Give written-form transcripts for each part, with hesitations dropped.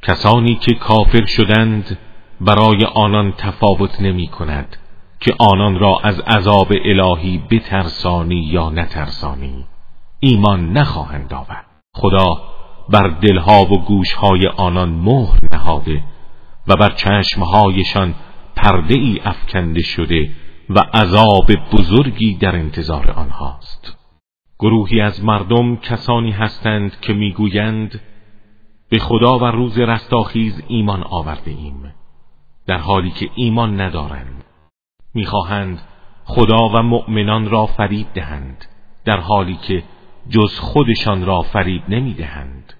کسانی که کافر شدند برای آنان تفاوت نمی کند که آنان را از عذاب الهی بترسانی یا نترسانی، ایمان نخواهند آورد. خدا بر دلها و گوشهای آنان مهر نهاده و بر چشمهایشان پرده ای افکنده شده و عذاب بزرگی در انتظار آنهاست. گروهی از مردم کسانی هستند که میگویند به خدا و روز رستاخیز ایمان آورده ایم، در حالی که ایمان ندارند. میخواهند خدا و مؤمنان را فریب دهند، در حالی که جز خودشان را فریب نمیدهند،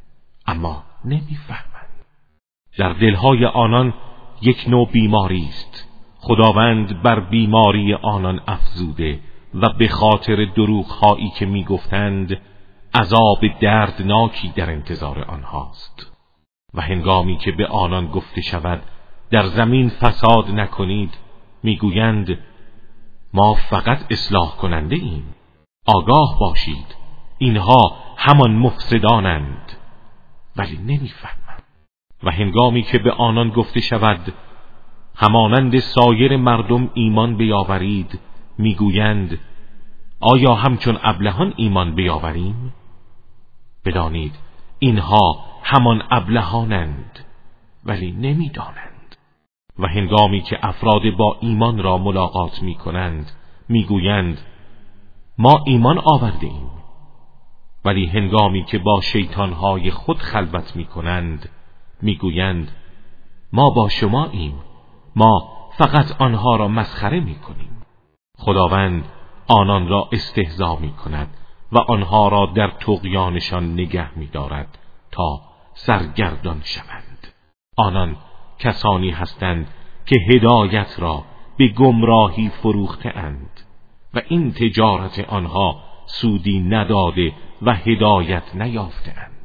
اما نمیفهمند. در دلهای آنان یک نوع بیماری است. خداوند بر بیماری آنان افزوده و به خاطر دروغ‌هایی که میگفتند عذاب دردناکی در انتظار آنهاست. و هنگامی که به آنان گفته شود در زمین فساد نکنید، میگویند ما فقط اصلاح کننده ایم. آگاه باشید اینها همان مفسدانند، ولی نمیفهمند. و هنگامی که به آنان گفته شود همانند سایر مردم ایمان بیاورید، میگویند آیا همچون ابلهان ایمان بیاوریم؟ بدانید اینها همان ابلهانند، ولی نمیدانند. و هنگامی که افراد با ایمان را ملاقات میکنند، میگویند ما ایمان آورده ایم، ولی هنگامی که با شیطانهای خود خلوت میکنند، میگویند ما با شما ایم، ما فقط آنها را مسخره میکنیم. خداوند آنان را استهزا میکند و آنها را در طغیانشان نگه می‌دارد تا سرگردان شوند. آنان کسانی هستند که هدایت را به گمراهی فروخته اند و این تجارت آنها سودی نداده و هدایت نیافته اند.